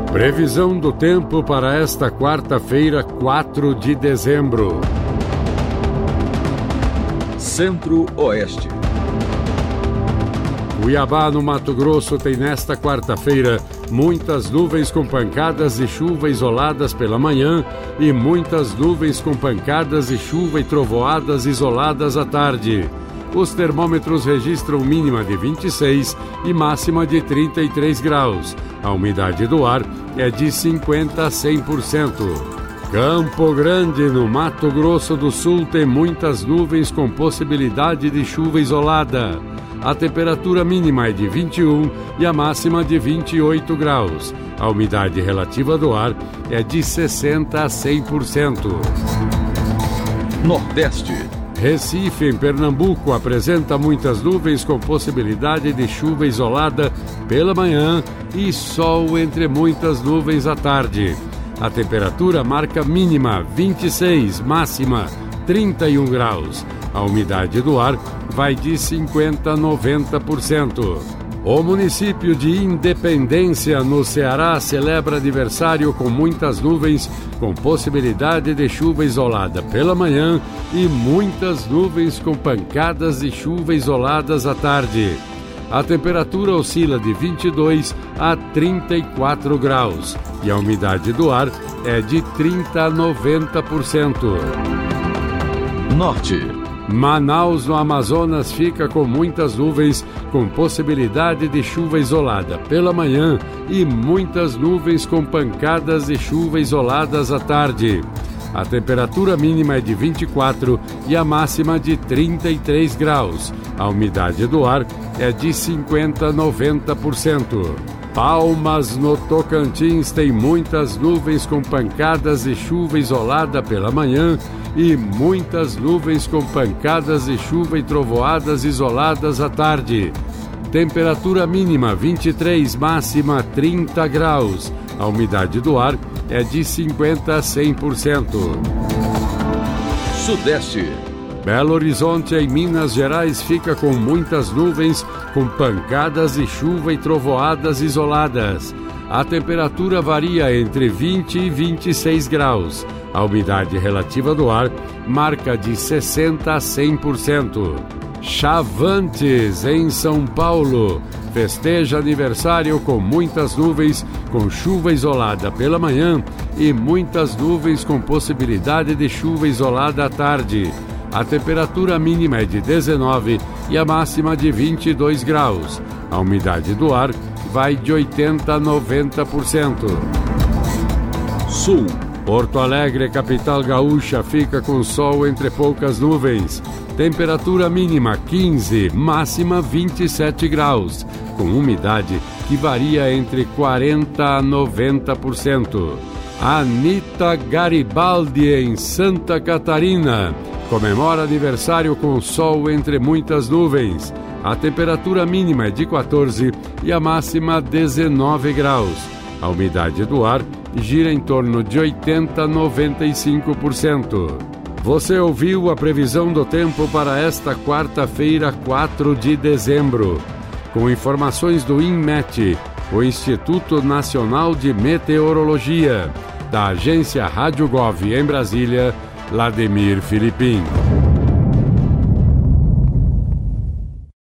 Previsão do tempo para esta quarta-feira, 4 de dezembro. Centro-Oeste. Cuiabá, no Mato Grosso, tem nesta quarta-feira muitas nuvens com pancadas e chuva isoladas pela manhã e muitas nuvens com pancadas e chuva e trovoadas isoladas à tarde. Os termômetros registram mínima de 26 e máxima de 33 graus. A umidade do ar é de 50% a 100%. Campo Grande, no Mato Grosso do Sul, tem muitas nuvens com possibilidade de chuva isolada. A temperatura mínima é de 21 e a máxima de 28 graus. A umidade relativa do ar é de 60% a 100%. Nordeste. Recife, em Pernambuco, apresenta muitas nuvens com possibilidade de chuva isolada pela manhã e sol entre muitas nuvens à tarde. A temperatura marca mínima 26, máxima 31 graus. A umidade do ar vai de 50% a 90%. O município de Independência, no Ceará, celebra aniversário com muitas nuvens, com possibilidade de chuva isolada pela manhã e muitas nuvens com pancadas de chuva isoladas à tarde. A temperatura oscila de 22 a 34 graus e a umidade do ar é de 30% a 90%. Norte. Manaus, no Amazonas, fica com muitas nuvens, com possibilidade de chuva isolada pela manhã e muitas nuvens com pancadas de chuva isoladas à tarde. A temperatura mínima é de 24 e a máxima de 33 graus. A umidade do ar é de 50% a 90%. Palmas, no Tocantins, tem muitas nuvens com pancadas de chuva isolada pela manhã e muitas nuvens com pancadas de chuva e trovoadas isoladas à tarde. Temperatura mínima 23, máxima 30 graus. A umidade do ar é de 50% a 100%. Sudeste. Belo Horizonte, em Minas Gerais, fica com muitas nuvens, com pancadas de chuva e trovoadas isoladas. A temperatura varia entre 20 e 26 graus. A umidade relativa do ar marca de 60% a 100%. Chavantes, em São Paulo, festeja aniversário com muitas nuvens, com chuva isolada pela manhã e muitas nuvens com possibilidade de chuva isolada à tarde. A temperatura mínima é de 19 e a máxima de 22 graus. A umidade do ar vai de 80% a 90%. Sul. Porto Alegre, capital gaúcha, fica com sol entre poucas nuvens. Temperatura mínima 15, máxima 27 graus, com umidade que varia entre 40% a 90%. Anita Garibaldi, em Santa Catarina, comemora aniversário com sol entre muitas nuvens. A temperatura mínima é de 14 e a máxima 19 graus. A umidade do ar gira em torno de 80% a 95%. Você ouviu a previsão do tempo para esta quarta-feira, 4 de dezembro. Com informações do INMET, o Instituto Nacional de Meteorologia, da agência Rádio Gov em Brasília, Lademir Filipim.